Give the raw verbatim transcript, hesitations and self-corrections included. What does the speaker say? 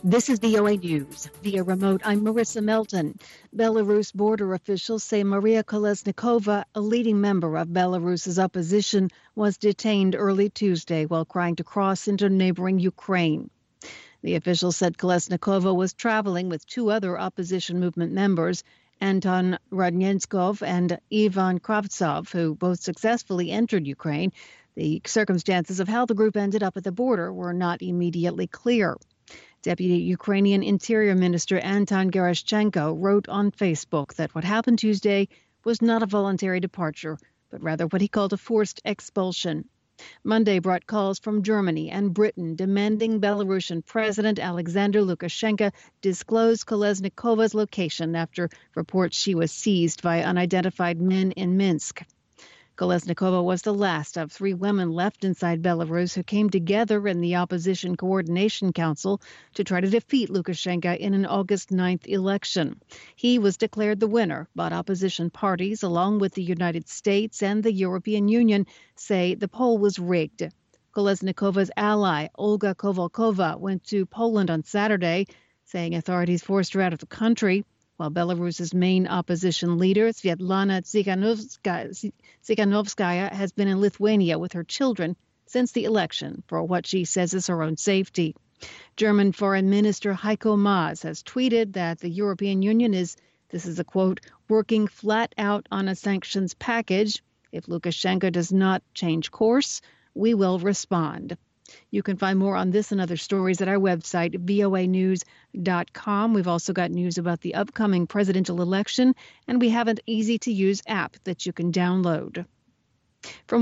This is V O A News. Via remote, I'm Marissa Melton. Belarus border officials say Maria Kolesnikova, a leading member of Belarus's opposition, was detained early Tuesday while trying to cross into neighboring Ukraine. The officials said Kolesnikova was traveling with two other opposition movement members, Anton Rodnenskov and Ivan Kravtsov, who both successfully entered Ukraine. The circumstances of how the group ended up at the border were not immediately clear. Deputy Ukrainian Interior Minister Anton Gerashchenko wrote on Facebook that what happened Tuesday was not a voluntary departure, but rather what he called a forced expulsion. Monday brought calls from Germany and Britain demanding Belarusian President Alexander Lukashenko disclose Kolesnikova's location after reports she was seized by unidentified men in Minsk. Kolesnikova was the last of three women left inside Belarus who came together in the Opposition Coordination Council to try to defeat Lukashenko in an August ninth election. He was declared the winner, but opposition parties, along with the United States and the European Union, say the poll was rigged. Kolesnikova's ally, Olga Kovalkova, went to Poland on Saturday, saying authorities forced her out of the country, while Belarus's main opposition leader, Svetlana Tsikhanovskaya, has been in Lithuania with her children since the election for what she says is her own safety. German Foreign Minister Heiko Maas has tweeted that the European Union is, this is a quote, working flat out on a sanctions package. If Lukashenko does not change course, we will respond. You can find more on this and other stories at our website, V O A news dot com. We've also got news about the upcoming presidential election, and we have an easy-to-use app that you can download. From